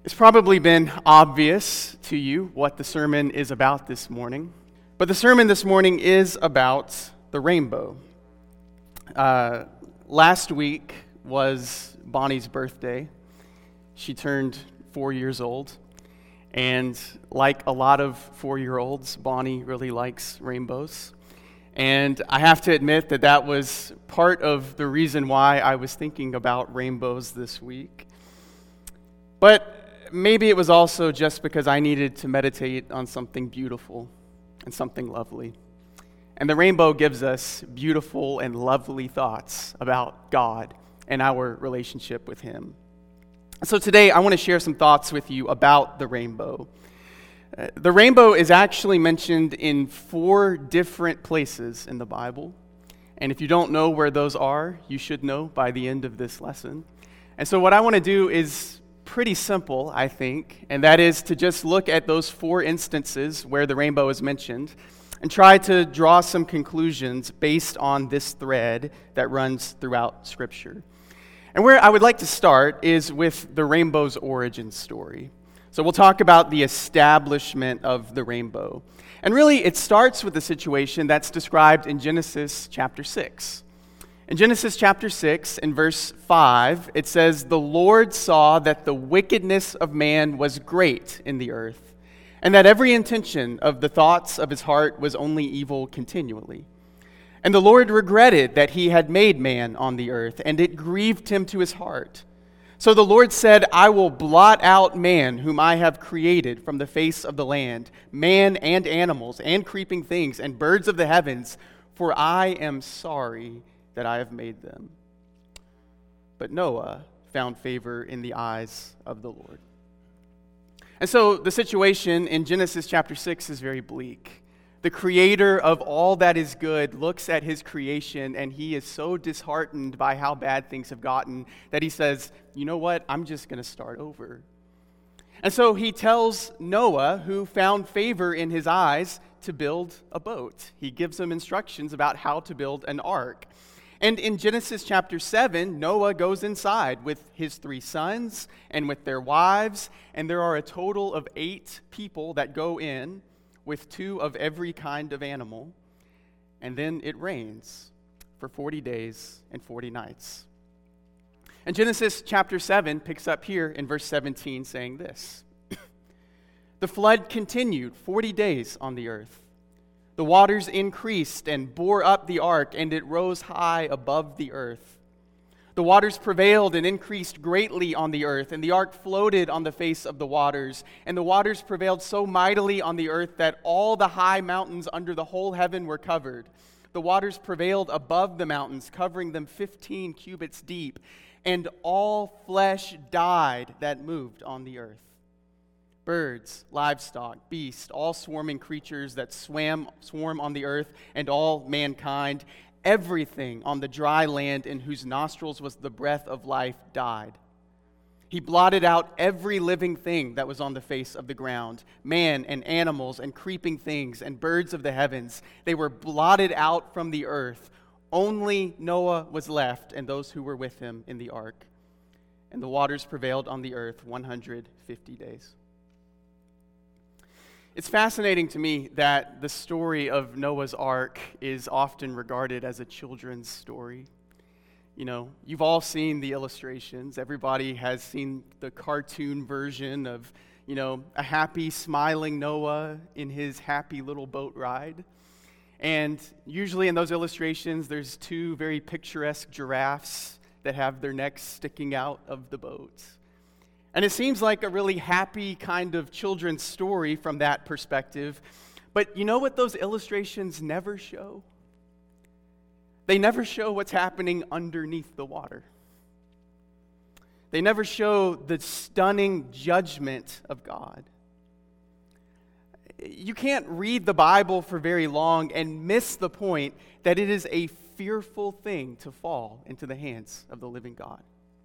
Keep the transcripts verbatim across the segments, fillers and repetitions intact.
It's probably been obvious to you what the sermon is about this morning, but the sermon this morning is about the rainbow. Uh, last week was Bonnie's birthday. She turned four years old, and like a lot of four-year-olds, Bonnie really likes rainbows. And I have to admit that that was part of the reason why I was thinking about rainbows this week. But maybe it was also just because I needed to meditate on something beautiful and something lovely. And the rainbow gives us beautiful and lovely thoughts about God and our relationship with Him. So today I want to share some thoughts with you about the rainbow. Uh, the rainbow is actually mentioned in four different places in the Bible. And if you don't know where those are, you should know by the end of this lesson. And so what I want to do is pretty simple, I think, and that is to just look at those four instances where the rainbow is mentioned and try to draw some conclusions based on this thread that runs throughout Scripture. And where I would like to start is with the rainbow's origin story. So we'll talk about the establishment of the rainbow. And really, it starts with the situation that's described in Genesis chapter six. In Genesis chapter six, in verse five, it says, "The Lord saw that the wickedness of man was great in the earth, and that every intention of the thoughts of his heart was only evil continually. And the Lord regretted that he had made man on the earth, and it grieved him to his heart. So the Lord said, I will blot out man whom I have created from the face of the land, man and animals and creeping things and birds of the heavens, for I am sorry that I have made them. But Noah found favor in the eyes of the Lord." And so the situation in Genesis chapter six is very bleak. The creator of all that is good looks at his creation, and he is so disheartened by how bad things have gotten that he says, you know what, I'm just going to start over. And so he tells Noah, who found favor in his eyes, to build a boat. He gives him instructions about how to build an ark. And in Genesis chapter seven, Noah goes inside with his three sons and with their wives, and there are a total of eight people that go in with two of every kind of animal, and then it rains for forty days and forty nights. And Genesis chapter seven picks up here in verse seventeen saying this, "The flood continued forty days on the earth. The waters increased and bore up the ark, and it rose high above the earth. The waters prevailed and increased greatly on the earth, and the ark floated on the face of the waters. And the waters prevailed so mightily on the earth that all the high mountains under the whole heaven were covered. The waters prevailed above the mountains, covering them fifteen cubits deep, and all flesh died that moved on the earth. Birds, livestock, beasts, all swarming creatures that swam, swarm on the earth, and all mankind, everything on the dry land in whose nostrils was the breath of life died. He blotted out every living thing that was on the face of the ground, man and animals and creeping things and birds of the heavens. They were blotted out from the earth. Only Noah was left and those who were with him in the ark. And the waters prevailed on the earth one hundred fifty days." It's fascinating to me that the story of Noah's Ark is often regarded as a children's story. You know, you've all seen the illustrations. Everybody has seen the cartoon version of, you know, a happy, smiling Noah in his happy little boat ride. And usually in those illustrations, there's two very picturesque giraffes that have their necks sticking out of the boat. And it seems like a really happy kind of children's story from that perspective. But you know what those illustrations never show? They never show what's happening underneath the water. They never show the stunning judgment of God. You can't read the Bible for very long and miss the point that it is a fearful thing to fall into the hands of the living God.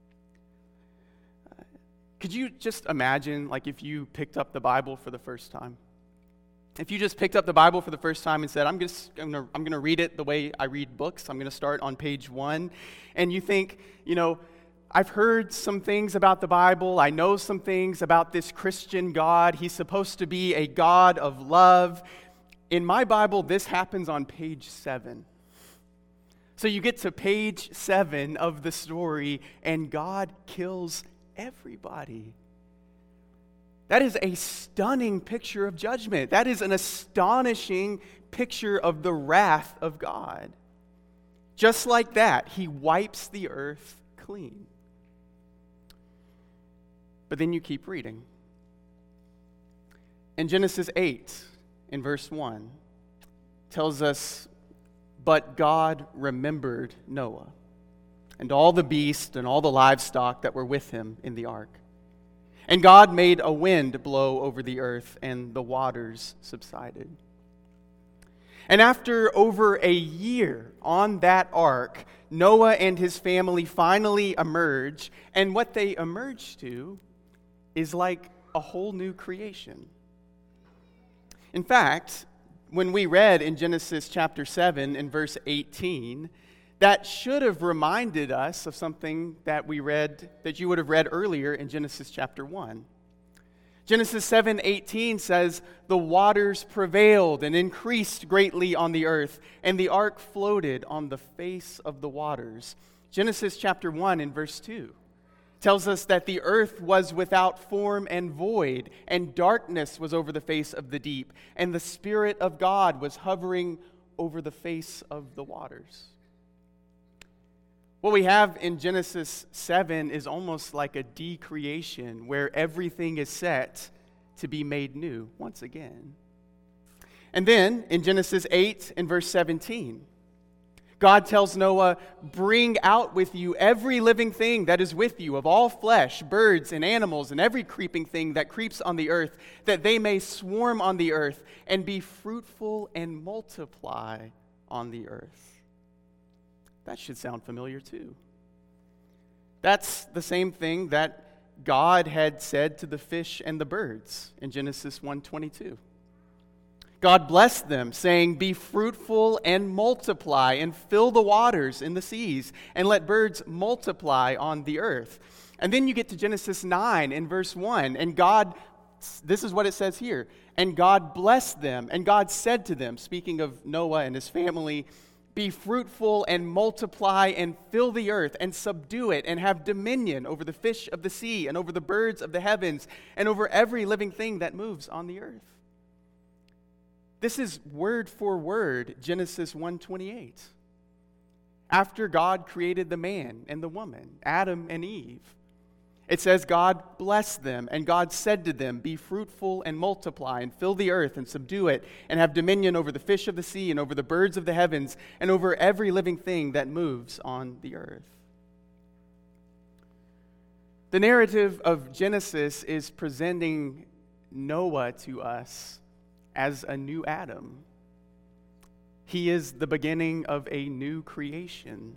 Could you just imagine, like, if you picked up the Bible for the first time? If you just picked up the Bible for the first time and said, I'm just I'm gonna, I'm gonna read it the way I read books. I'm going to start on page one. And you think, you know, I've heard some things about the Bible. I know some things about this Christian God. He's supposed to be a God of love. In my Bible, this happens on page seven. So you get to page seven of the story, and God kills everybody. That is a stunning picture of judgment. That is an astonishing picture of the wrath of God. Just like that, he wipes the earth clean. But then you keep reading. In Genesis eight, in verse one, tells us, "But God remembered Noah, and all the beasts and all the livestock that were with him in the ark. And God made a wind blow over the earth, and the waters subsided." And after over a year on that ark, Noah and his family finally emerge, and what they emerge to is like a whole new creation. In fact, when we read in Genesis chapter seven and verse eighteen, that should have reminded us of something that we read, that you would have read earlier in Genesis chapter one. Genesis seven eighteen says, "The waters prevailed and increased greatly on the earth, and the ark floated on the face of the waters." Genesis chapter one in verse two tells us that the earth was without form and void, and darkness was over the face of the deep, and the Spirit of God was hovering over the face of the waters. What we have in Genesis seven is almost like a decreation, where everything is set to be made new once again. And then in Genesis eight and verse seventeen, God tells Noah, "Bring out with you every living thing that is with you, of all flesh, birds and animals, and every creeping thing that creeps on the earth, that they may swarm on the earth, and be fruitful and multiply on the earth." That should sound familiar too. That's the same thing that God had said to the fish and the birds in Genesis one twenty-two. God blessed them, saying, "Be fruitful and multiply, and fill the waters in the seas, and let birds multiply on the earth." And then you get to Genesis nine in verse one, and God, this is what it says here, "And God blessed them, and God said to them," speaking of Noah and his family, "Be fruitful and multiply and fill the earth and subdue it and have dominion over the fish of the sea and over the birds of the heavens and over every living thing that moves on the earth." This is word for word Genesis one twenty-eight. After God created the man and the woman, Adam and Eve, it says God blessed them, and God said to them, "Be fruitful and multiply and fill the earth and subdue it and have dominion over the fish of the sea and over the birds of the heavens and over every living thing that moves on the earth." The narrative of Genesis is presenting Noah to us as a new Adam. He is the beginning of a new creation.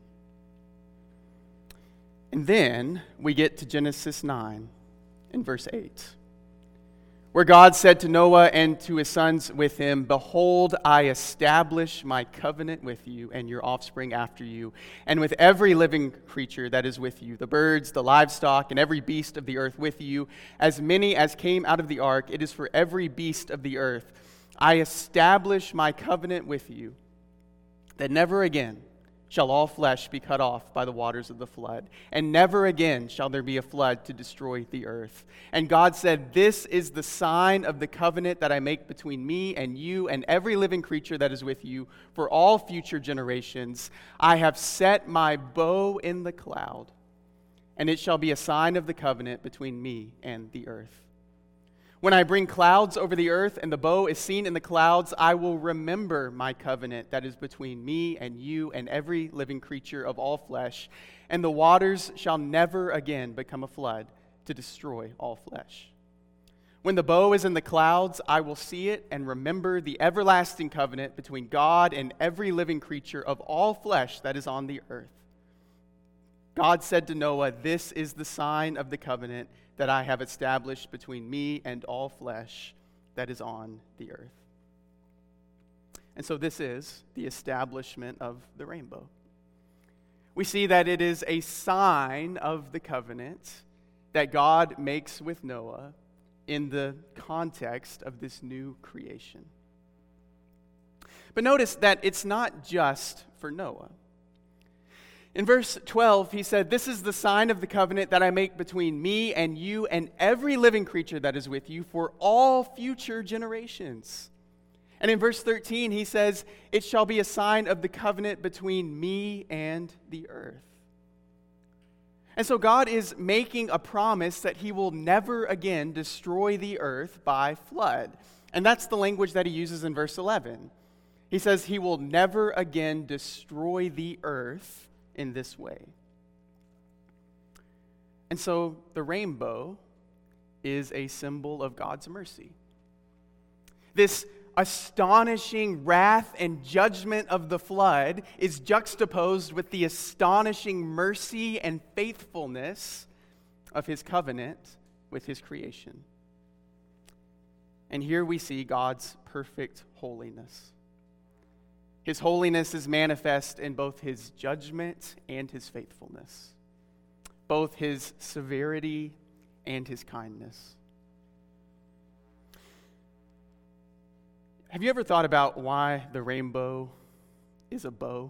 And then we get to Genesis nine in verse eight, where God said to Noah and to his sons with him, "Behold, I establish my covenant with you and your offspring after you, and with every living creature that is with you, the birds, the livestock, and every beast of the earth with you, as many as came out of the ark. It is for every beast of the earth. I establish my covenant with you, that never again shall all flesh be cut off by the waters of the flood, and never again shall there be a flood to destroy the earth." And God said, "This is the sign of the covenant that I make between me and you and every living creature that is with you for all future generations. I have set my bow in the cloud, and it shall be a sign of the covenant between me and the earth. When I bring clouds over the earth and the bow is seen in the clouds, I will remember my covenant that is between me and you and every living creature of all flesh, and the waters shall never again become a flood to destroy all flesh. When the bow is in the clouds, I will see it and remember the everlasting covenant between God and every living creature of all flesh that is on the earth." God said to Noah, "This is the sign of the covenant that I have established between me and all flesh that is on the earth." And so this is the establishment of the rainbow. we see that it is a sign of the covenant that God makes with Noah in the context of this new creation. But notice that it's not just for Noah. In verse twelve, he said, "This is the sign of the covenant that I make between me and you and every living creature that is with you for all future generations." And in verse thirteen, he says, "It shall be a sign of the covenant between me and the earth." And so God is making a promise that he will never again destroy the earth by flood. And that's the language that he uses in verse eleven. He says he will never again destroy the earth in this way. And so the rainbow is a symbol of God's mercy. This astonishing wrath and judgment of the flood is juxtaposed with the astonishing mercy and faithfulness of his covenant with his creation. And here we see God's perfect holiness. His holiness is manifest in both his judgment and his faithfulness, both his severity and his kindness. Have you ever thought about why the rainbow is a bow?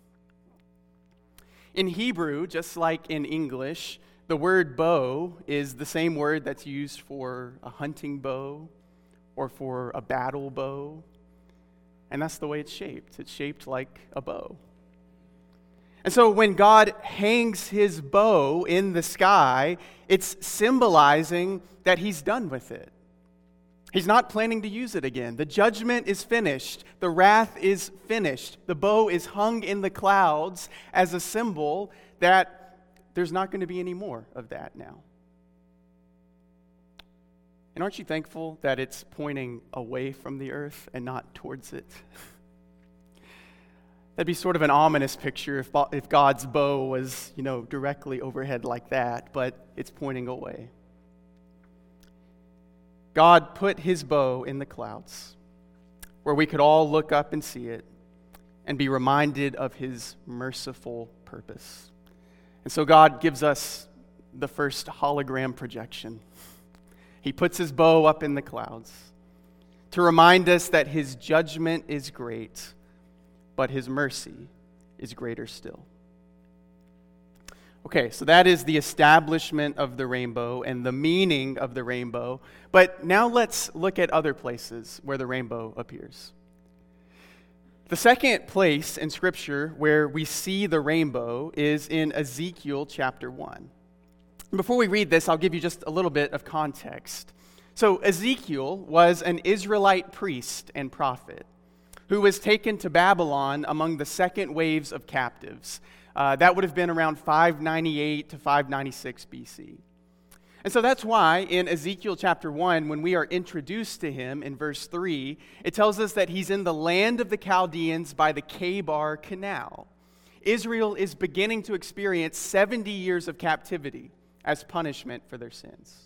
In Hebrew, just like in English, the word bow is the same word that's used for a hunting bow or for a battle bow. And that's the way it's shaped. It's shaped like a bow. And so when God hangs his bow in the sky, it's symbolizing that he's done with it. He's not planning to use it again. The judgment is finished. The wrath is finished. The bow is hung in the clouds as a symbol that there's not going to be any more of that now. And aren't you thankful that it's pointing away from the earth and not towards it? That'd be sort of an ominous picture if, if God's bow was, you know, directly overhead like that, but it's pointing away. God put his bow in the clouds where we could all look up and see it and be reminded of his merciful purpose. And so God gives us the first hologram projection. He puts his bow up in the clouds to remind us that his judgment is great, but his mercy is greater still. Okay, so that is the establishment of the rainbow and the meaning of the rainbow. But now let's look at other places where the rainbow appears. The second place in Scripture where we see the rainbow is in Ezekiel chapter one. Before we read this, I'll give you just a little bit of context. So Ezekiel was an Israelite priest and prophet who was taken to Babylon among the second waves of captives. Uh, that would have been around five ninety-eight to five ninety-six B C. And so that's why in Ezekiel chapter one, when we are introduced to him in verse three, it tells us that he's in the land of the Chaldeans by the Chebar Canal. Israel is beginning to experience seventy years of captivity as punishment for their sins.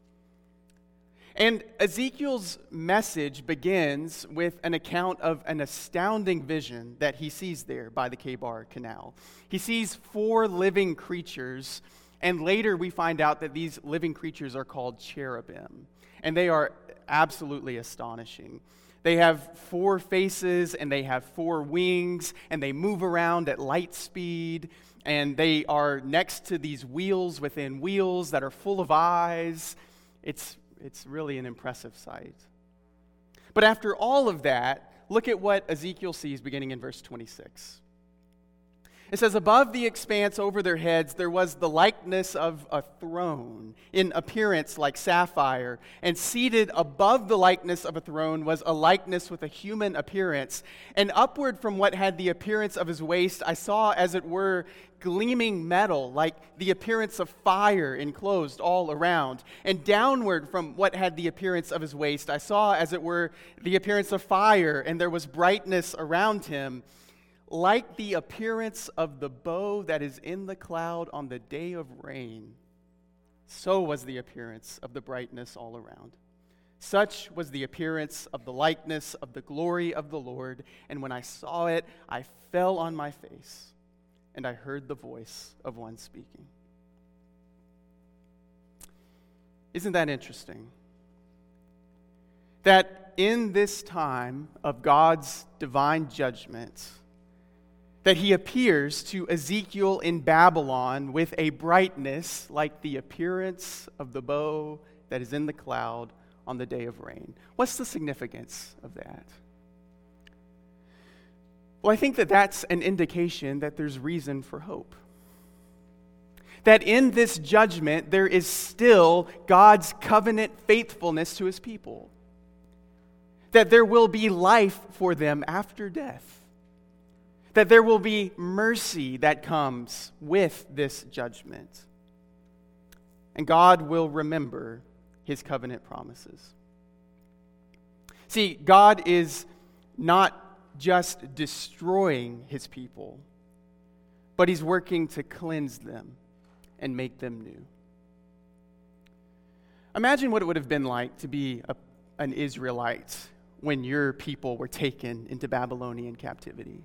And Ezekiel's message begins with an account of an astounding vision that he sees there by the Chebar Canal. He sees four living creatures, and later we find out that these living creatures are called cherubim. And they are absolutely astonishing. They have four faces, and they have four wings, and they move around at light speed, and they are next to these wheels within wheels that are full of eyes. It's It's really an impressive sight. But after all of that, look at what Ezekiel sees beginning in verse twenty-six. It says, "Above the expanse over their heads there was the likeness of a throne, in appearance like sapphire, and seated above the likeness of a throne was a likeness with a human appearance. And upward from what had the appearance of his waist I saw as it were gleaming metal, like the appearance of fire enclosed all around. And downward from what had the appearance of his waist I saw as it were the appearance of fire, and there was brightness around him, like the appearance of the bow that is in the cloud on the day of rain. So was the appearance of the brightness all around. Such was the appearance of the likeness of the glory of the Lord. And when I saw it, I fell on my face. and I heard the voice of one speaking. Isn't that interesting? That in this time of God's divine judgment, that he appears to Ezekiel in Babylon with a brightness like the appearance of the bow that is in the cloud on the day of rain. What's the significance of that? Well, I think that that's an indication that there's reason for hope. That in this judgment, there is still God's covenant faithfulness to his people. That there will be life for them after death. That there will be mercy that comes with this judgment. And God will remember his covenant promises. See, God is not just destroying his people, but he's working to cleanse them and make them new. Imagine what it would have been like to be a, an Israelite when your people were taken into Babylonian captivity.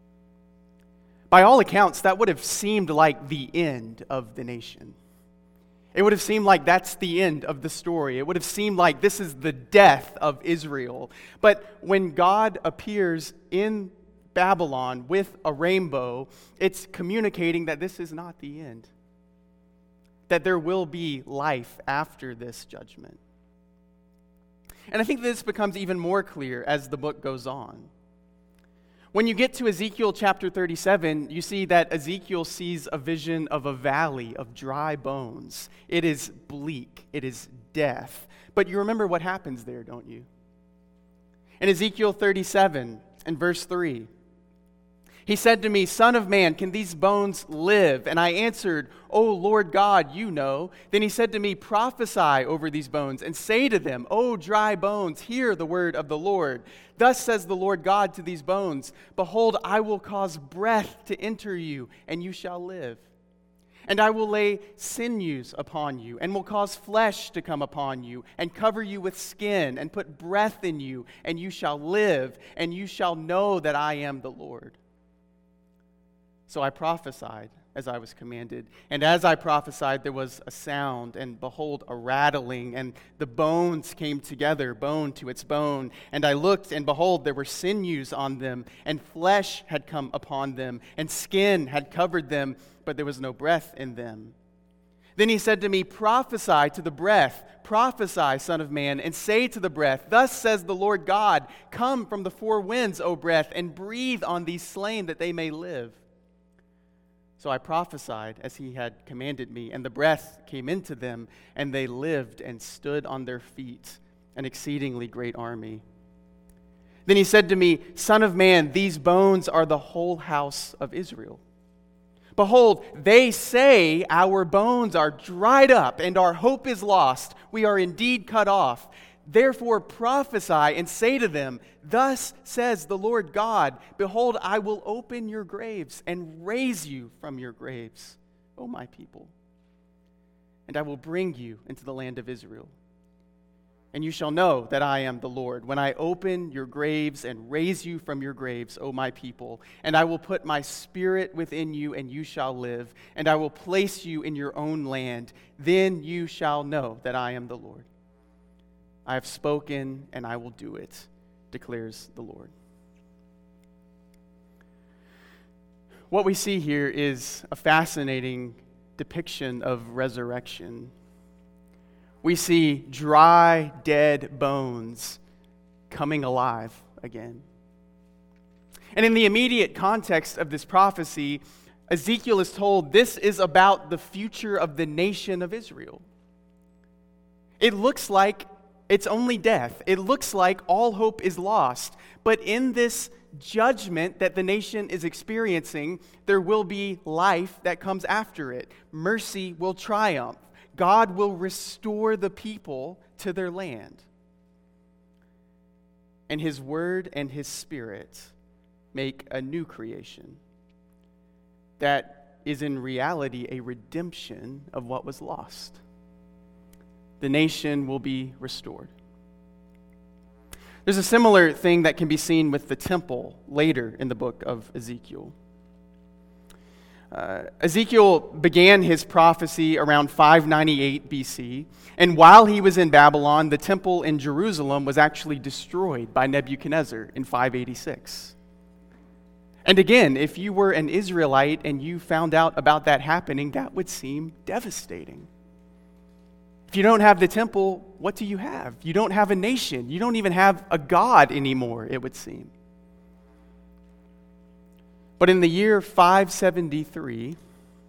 By all accounts, that would have seemed like the end of the nation. It would have seemed like that's the end of the story. It would have seemed like this is the death of Israel. But when God appears in Babylon with a rainbow, it's communicating that this is not the end. That there will be life after this judgment. And I think this becomes even more clear as the book goes on. When you get to Ezekiel chapter thirty-seven, you see that Ezekiel sees a vision of a valley of dry bones. It is bleak. It is death. But you remember what happens there, don't you? In Ezekiel thirty-seven and verse three, he said to me, "Son of man, can these bones live?" And I answered, "O Lord God, you know." Then he said to me, "Prophesy over these bones and say to them, O dry bones, hear the word of the Lord. Thus says the Lord God to these bones, Behold, I will cause breath to enter you, and you shall live. And I will lay sinews upon you, and will cause flesh to come upon you, and cover you with skin, and put breath in you, and you shall live, and you shall know that I am the Lord." So I prophesied as I was commanded. And as I prophesied, there was a sound, and behold, a rattling, and the bones came together, bone to its bone. And I looked, and behold, there were sinews on them, and flesh had come upon them, and skin had covered them, but there was no breath in them. Then he said to me, "Prophesy to the breath, prophesy, Son of man, and say to the breath, Thus says the Lord God, Come from the four winds, O breath, and breathe on these slain that they may live." So I prophesied as he had commanded me, and the breath came into them, and they lived and stood on their feet, an exceedingly great army. Then he said to me, "Son of man, these bones are the whole house of Israel. Behold, they say, Our bones are dried up, and our hope is lost. We are indeed cut off. Therefore prophesy and say to them, Thus says the Lord God, Behold, I will open your graves and raise you from your graves, O my people. And I will bring you into the land of Israel. And you shall know that I am the Lord, when I open your graves and raise you from your graves, O my people. And I will put my spirit within you, and you shall live. And I will place you in your own land. Then you shall know that I am the Lord. I have spoken, and I will do it, declares the Lord. What we see here is a fascinating depiction of resurrection. We see dry, dead bones coming alive again. And in the immediate context of this prophecy, Ezekiel is told this is about the future of the nation of Israel. It looks like it's only death. It looks like all hope is lost. But in this judgment that the nation is experiencing, there will be life that comes after it. Mercy will triumph. God will restore the people to their land. And his word and his spirit make a new creation that is in reality a redemption of what was lost. The nation will be restored. There's a similar thing that can be seen with the temple later in the book of Ezekiel. Uh, Ezekiel began his prophecy around five ninety-eight B C, and while he was in Babylon, the temple in Jerusalem was actually destroyed by Nebuchadnezzar in five eighty-six. And again, if you were an Israelite and you found out about that happening, that would seem devastating. If you don't have the temple, what do you have? You don't have a nation. You don't even have a God anymore, it would seem. But in the year five seventy-three,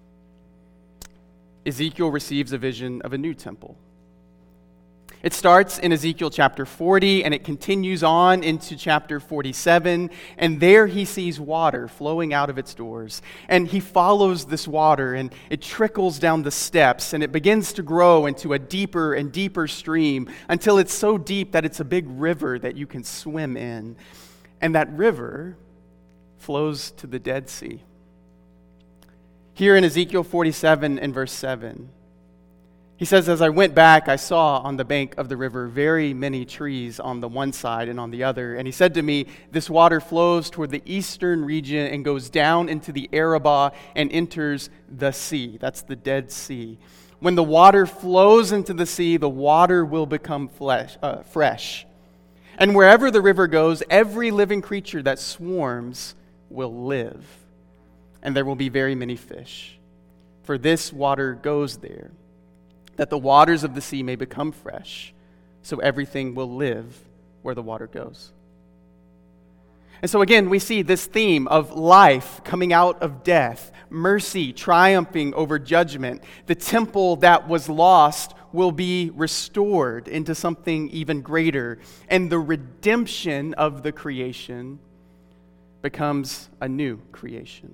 Ezekiel receives a vision of a new temple. It starts in Ezekiel chapter forty, and it continues on into chapter forty-seven, and there he sees water flowing out of its doors. And he follows this water, and it trickles down the steps, and it begins to grow into a deeper and deeper stream until it's so deep that it's a big river that you can swim in. And that river flows to the Dead Sea. Here in Ezekiel forty-seven and verse seven, he says, "As I went back, I saw on the bank of the river very many trees on the one side and on the other. And he said to me, this water flows toward the eastern region and goes down into the Arabah and enters the sea." That's the Dead Sea. "When the water flows into the sea, the water will become flesh, uh, fresh. And wherever the river goes, every living creature that swarms will live. And there will be very many fish. For this water goes there, that the waters of the sea may become fresh, so everything will live where the water goes." And so again, we see this theme of life coming out of death, mercy triumphing over judgment. The temple that was lost will be restored into something even greater, and the redemption of the creation becomes a new creation.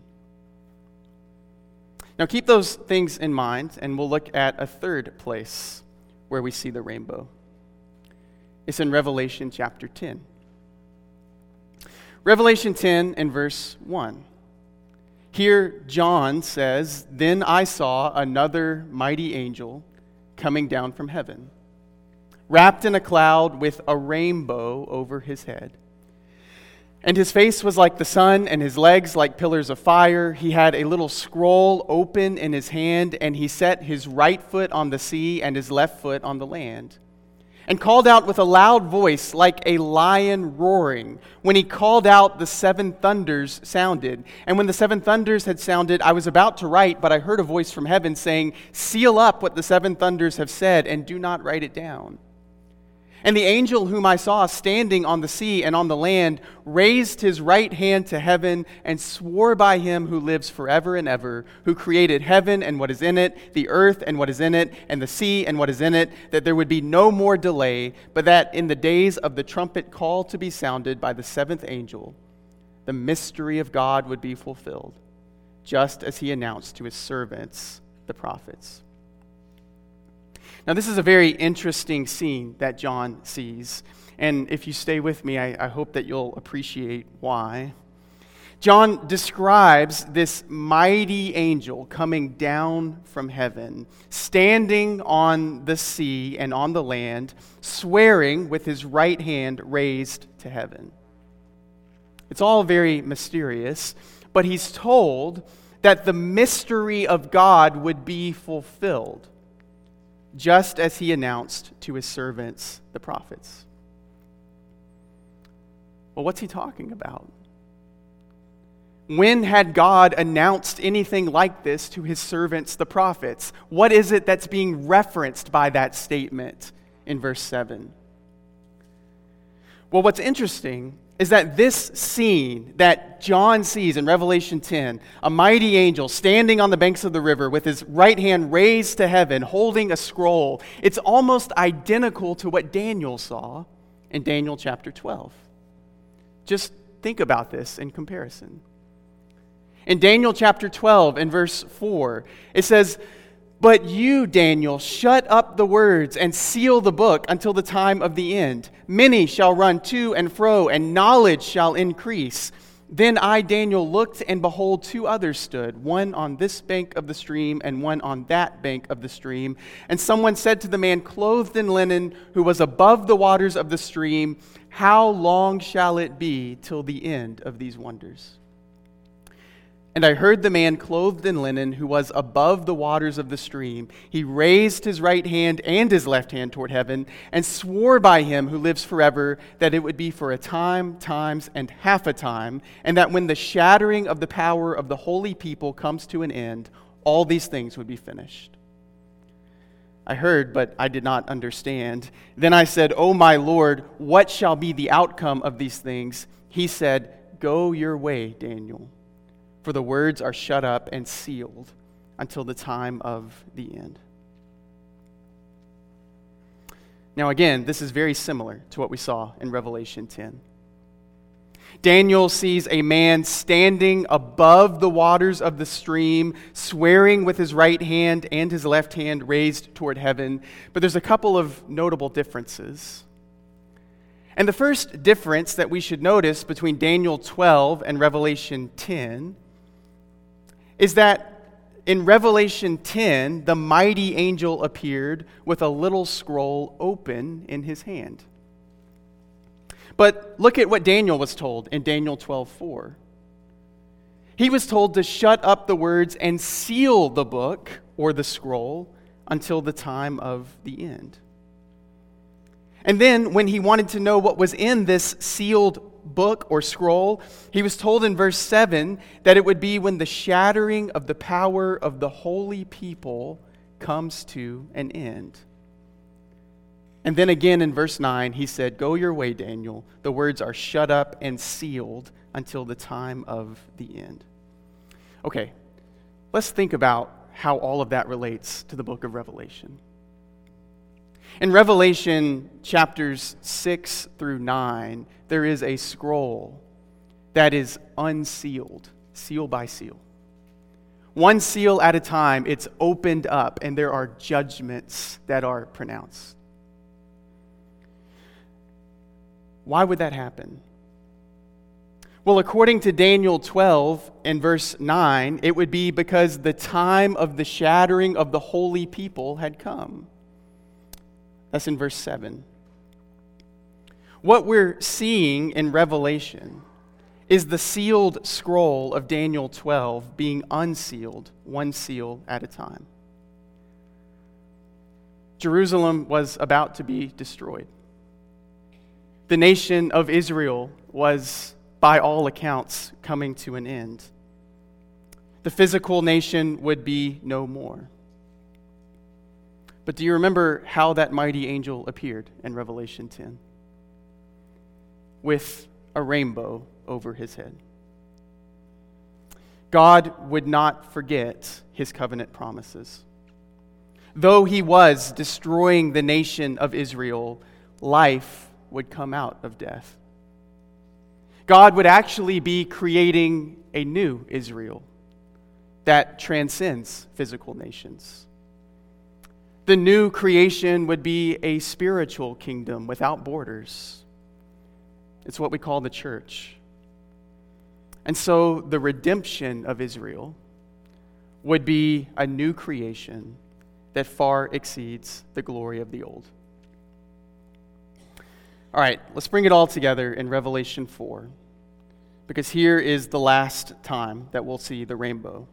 Now keep those things in mind, and we'll look at a third place where we see the rainbow. It's in Revelation chapter ten. Revelation ten and verse one. Here John says, "Then I saw another mighty angel coming down from heaven, wrapped in a cloud with a rainbow over his head. And his face was like the sun, and his legs like pillars of fire. He had a little scroll open in his hand, and he set his right foot on the sea and his left foot on the land, and called out with a loud voice like a lion roaring. When he called out, the seven thunders sounded. And when the seven thunders had sounded, I was about to write, but I heard a voice from heaven saying, 'Seal up what the seven thunders have said, and do not write it down.' And the angel whom I saw standing on the sea and on the land raised his right hand to heaven and swore by him who lives forever and ever, who created heaven and what is in it, the earth and what is in it, and the sea and what is in it, that there would be no more delay, but that in the days of the trumpet call to be sounded by the seventh angel, the mystery of God would be fulfilled, just as he announced to his servants, the prophets." Now, this is a very interesting scene that John sees. And if you stay with me, I, I hope that you'll appreciate why. John describes this mighty angel coming down from heaven, standing on the sea and on the land, swearing with his right hand raised to heaven. It's all very mysterious, but he's told that the mystery of God would be fulfilled, just as he announced to his servants, the prophets. Well, what's he talking about? When had God announced anything like this to his servants, the prophets? What is it that's being referenced by that statement in verse seven? Well, what's interesting is that this scene that John sees in Revelation ten, a mighty angel standing on the banks of the river with his right hand raised to heaven, holding a scroll, it's almost identical to what Daniel saw in Daniel chapter twelve. Just think about this in comparison. In Daniel chapter twelve, in verse four, it says, "But you, Daniel, shut up the words and seal the book until the time of the end. Many shall run to and fro, and knowledge shall increase. Then I, Daniel, looked, and behold, two others stood, one on this bank of the stream and one on that bank of the stream. And someone said to the man clothed in linen, who was above the waters of the stream, 'How long shall it be till the end of these wonders?'" And I heard the man clothed in linen who was above the waters of the stream. He raised his right hand and his left hand toward heaven and swore by him who lives forever that it would be for a time, times, and half a time, and that when the shattering of the power of the holy people comes to an end, all these things would be finished. I heard, but I did not understand. Then I said, O my Lord, what shall be the outcome of these things? He said, Go your way, Daniel. For the words are shut up and sealed until the time of the end. Now again, this is very similar to what we saw in Revelation ten. Daniel sees a man standing above the waters of the stream, swearing with his right hand and his left hand raised toward heaven. But there's a couple of notable differences. And the first difference that we should notice between Daniel twelve and Revelation ten is that in Revelation ten, the mighty angel appeared with a little scroll open in his hand. But look at what Daniel was told in Daniel twelve four. He was told to shut up the words and seal the book or the scroll until the time of the end. And then when he wanted to know what was in this sealed book or scroll, he was told in verse seven that it would be when the shattering of the power of the holy people comes to an end. And then again in verse nine, he said, Go your way, Daniel. The words are shut up and sealed until the time of the end. Okay, let's think about how all of that relates to the book of Revelation. In Revelation chapters six through nine, there is a scroll that is unsealed, seal by seal. One seal at a time, it's opened up, and there are judgments that are pronounced. Why would that happen? Well, according to Daniel twelve and verse nine, it would be because the time of the shattering of the holy people had come. That's in verse seven. What we're seeing in Revelation is the sealed scroll of Daniel twelve being unsealed, one seal at a time. Jerusalem was about to be destroyed. The nation of Israel was, by all accounts, coming to an end. The physical nation would be no more. But do you remember how that mighty angel appeared in Revelation ten? With a rainbow over his head. God would not forget his covenant promises. Though he was destroying the nation of Israel, life would come out of death. God would actually be creating a new Israel that transcends physical nations. The new creation would be a spiritual kingdom without borders. It's what we call the church. And so the redemption of Israel would be a new creation that far exceeds the glory of the old. All right, let's bring it all together in Revelation four, because here is the last time that we'll see the rainbow.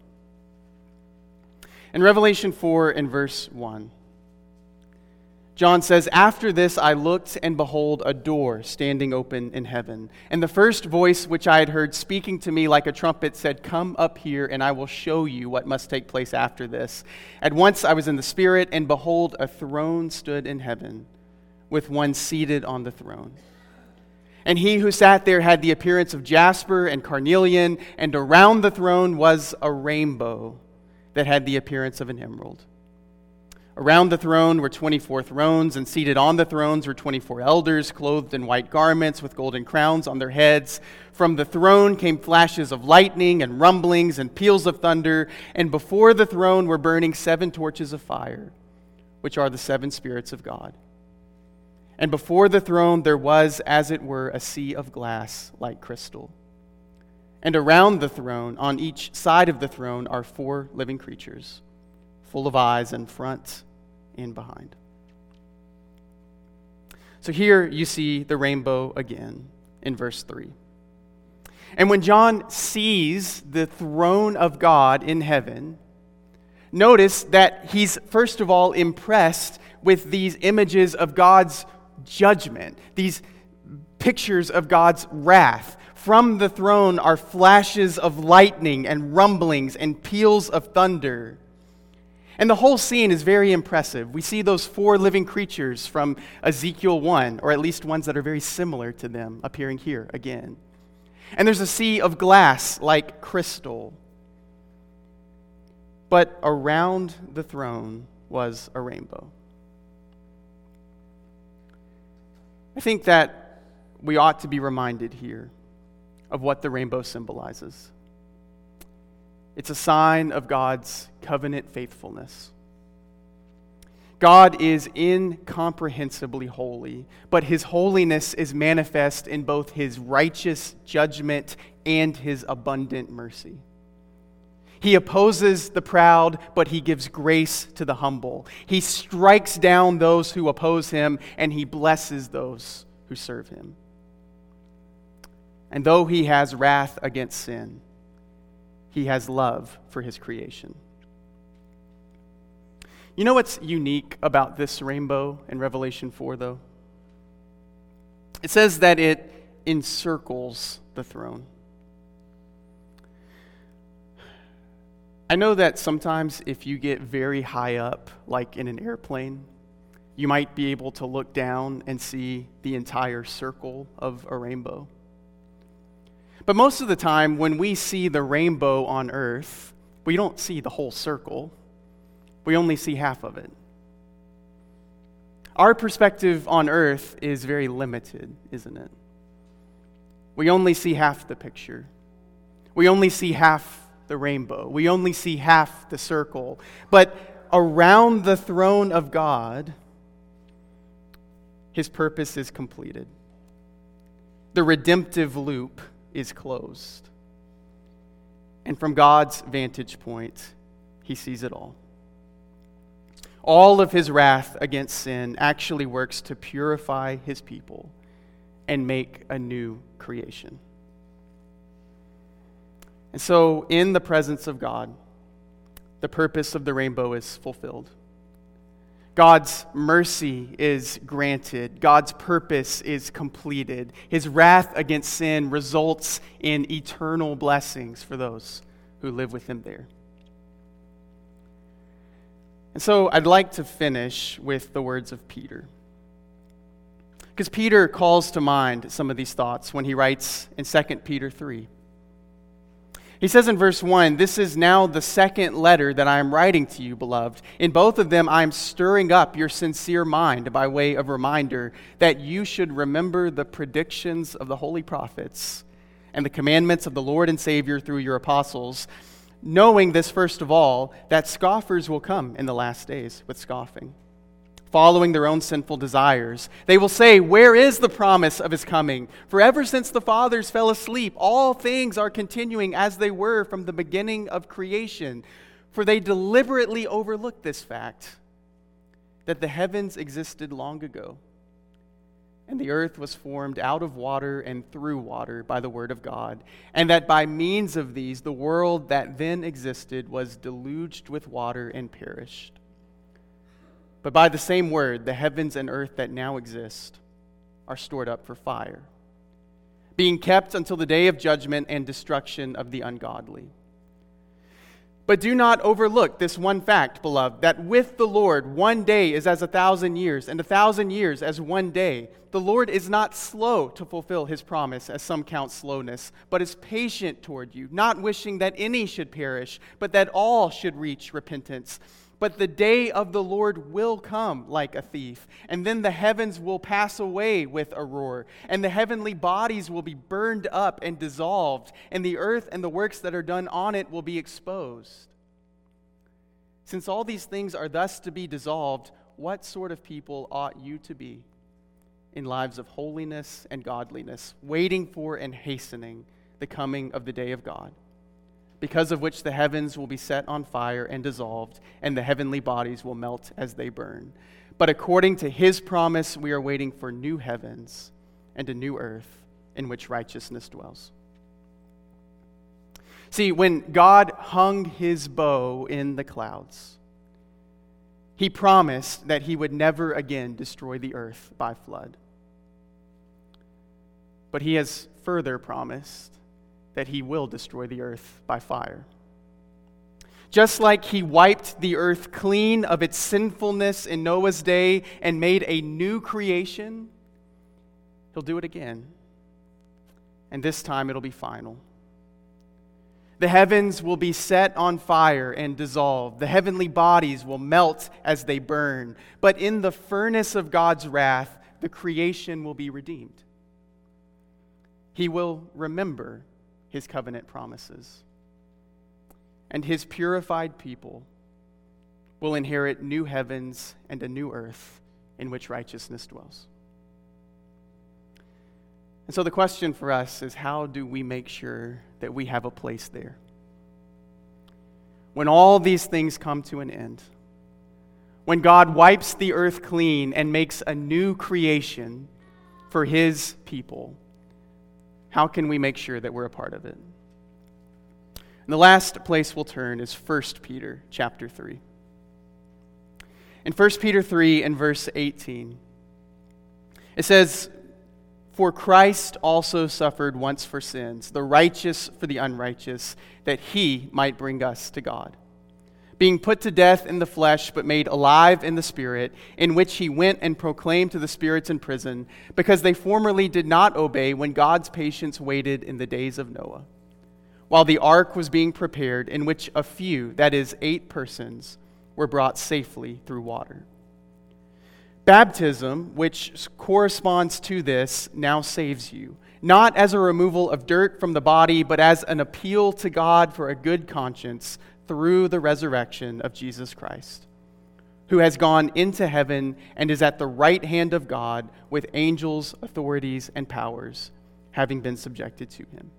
In Revelation four and verse one, John says, After this I looked, and behold, a door standing open in heaven. And the first voice which I had heard speaking to me like a trumpet said, Come up here, and I will show you what must take place after this. At once I was in the Spirit, and behold, a throne stood in heaven, with one seated on the throne. And he who sat there had the appearance of jasper and carnelian, and around the throne was a rainbow that had the appearance of an emerald. Around the throne were twenty-four thrones, and seated on the thrones were twenty-four elders, clothed in white garments with golden crowns on their heads. From the throne came flashes of lightning and rumblings and peals of thunder, and before the throne were burning seven torches of fire, which are the seven spirits of God. And before the throne there was, as it were, a sea of glass like crystal. And around the throne, on each side of the throne, are four living creatures, full of eyes in front and behind. So here you see the rainbow again in verse three. And when John sees the throne of God in heaven, notice that he's first of all impressed with these images of God's judgment, these pictures of God's wrath. From the throne are flashes of lightning and rumblings and peals of thunder. And the whole scene is very impressive. We see those four living creatures from Ezekiel one, or at least ones that are very similar to them, appearing here again. And there's a sea of glass like crystal. But around the throne was a rainbow. I think that we ought to be reminded here of what the rainbow symbolizes. It's a sign of God's covenant faithfulness. God is incomprehensibly holy, but his holiness is manifest in both his righteous judgment and his abundant mercy. He opposes the proud, but he gives grace to the humble. He strikes down those who oppose him, and he blesses those who serve him. And though he has wrath against sin, he has love for his creation. You know what's unique about this rainbow in Revelation four, though? It says that it encircles the throne. I know that sometimes if you get very high up, like in an airplane, you might be able to look down and see the entire circle of a rainbow. But most of the time, when we see the rainbow on Earth, we don't see the whole circle. We only see half of it. Our perspective on Earth is very limited, isn't it? We only see half the picture. We only see half the rainbow. We only see half the circle. But around the throne of God, his purpose is completed. The redemptive loop is closed. And from God's vantage point, he sees it all. All of his wrath against sin actually works to purify his people and make a new creation. And so, in the presence of God, the purpose of the rainbow is fulfilled. God's mercy is granted. God's purpose is completed. His wrath against sin results in eternal blessings for those who live with him there. And so I'd like to finish with the words of Peter. Because Peter calls to mind some of these thoughts when he writes in Second Peter three. He says in verse one, "This is now the second letter that I am writing to you, beloved. In both of them I am stirring up your sincere mind by way of reminder that you should remember the predictions of the holy prophets and the commandments of the Lord and Savior through your apostles, knowing this first of all, that scoffers will come in the last days with scoffing, following their own sinful desires. They will say, 'Where is the promise of his coming? For ever since the fathers fell asleep, all things are continuing as they were from the beginning of creation.' For they deliberately overlooked this fact, that the heavens existed long ago, and the earth was formed out of water and through water by the word of God, and that by means of these the world that then existed was deluged with water and perished. But by the same word, the heavens and earth that now exist are stored up for fire, being kept until the day of judgment and destruction of the ungodly. But do not overlook this one fact, beloved, that with the Lord one day is as a thousand years, and a thousand years as one day. The Lord is not slow to fulfill his promise, as some count slowness, but is patient toward you, not wishing that any should perish, but that all should reach repentance. But the day of the Lord will come like a thief, and then the heavens will pass away with a roar, and the heavenly bodies will be burned up and dissolved, and the earth and the works that are done on it will be exposed. Since all these things are thus to be dissolved, what sort of people ought you to be in lives of holiness and godliness, waiting for and hastening the coming of the day of God, because of which the heavens will be set on fire and dissolved, and the heavenly bodies will melt as they burn. But according to his promise, we are waiting for new heavens and a new earth in which righteousness dwells." See, when God hung his bow in the clouds, he promised that he would never again destroy the earth by flood. But he has further promised that he will destroy the earth by fire. Just like he wiped the earth clean of its sinfulness in Noah's day and made a new creation, he'll do it again. And this time it'll be final. The heavens will be set on fire and dissolved. The heavenly bodies will melt as they burn. But in the furnace of God's wrath, the creation will be redeemed. He will remember his covenant promises. And his purified people will inherit new heavens and a new earth in which righteousness dwells. And so the question for us is, how do we make sure that we have a place there? When all these things come to an end, when God wipes the earth clean and makes a new creation for his people, how can we make sure that we're a part of it? And the last place we'll turn is First Peter chapter three. In First Peter three and verse eighteen, it says, "For Christ also suffered once for sins, the righteous for the unrighteous, that he might bring us to God. Being put to death in the flesh, but made alive in the Spirit, in which he went and proclaimed to the spirits in prison, because they formerly did not obey when God's patience waited in the days of Noah, while the ark was being prepared, in which a few, that is, eight persons, were brought safely through water. Baptism, which corresponds to this, now saves you, not as a removal of dirt from the body, but as an appeal to God for a good conscience through the resurrection of Jesus Christ, who has gone into heaven and is at the right hand of God with angels, authorities, and powers, having been subjected to him."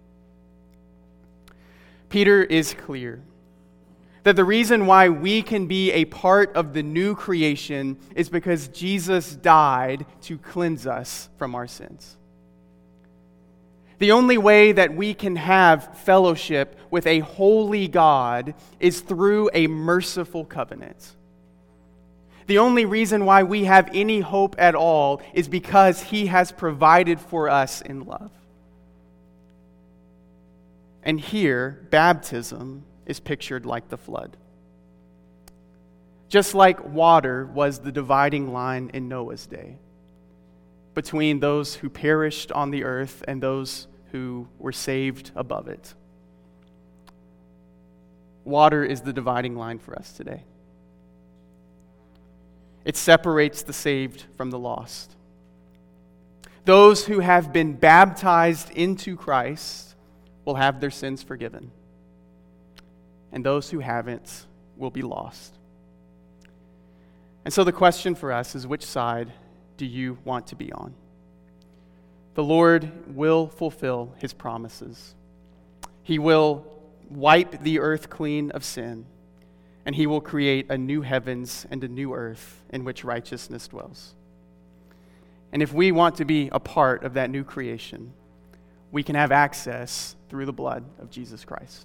Peter is clear that the reason why we can be a part of the new creation is because Jesus died to cleanse us from our sins. The only way that we can have fellowship with a holy God is through a merciful covenant. The only reason why we have any hope at all is because he has provided for us in love. And here, baptism is pictured like the flood. Just like water was the dividing line in Noah's day between those who perished on the earth and those who were saved above it. Water is the dividing line for us today. It separates the saved from the lost. Those who have been baptized into Christ will have their sins forgiven, and those who haven't will be lost. And so the question for us is, which side do you want to be on? The Lord will fulfill his promises. He will wipe the earth clean of sin, and he will create a new heavens and a new earth in which righteousness dwells. And if we want to be a part of that new creation, we can have access through the blood of Jesus Christ.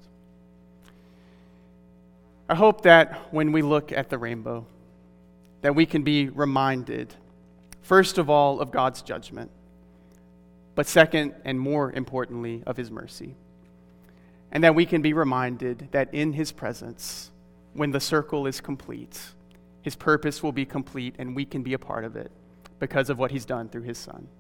I hope that when we look at the rainbow, that we can be reminded, first of all, of God's judgment, but second and more importantly, of his mercy. And that we can be reminded that in his presence, when the circle is complete, his purpose will be complete and we can be a part of it because of what he's done through his Son.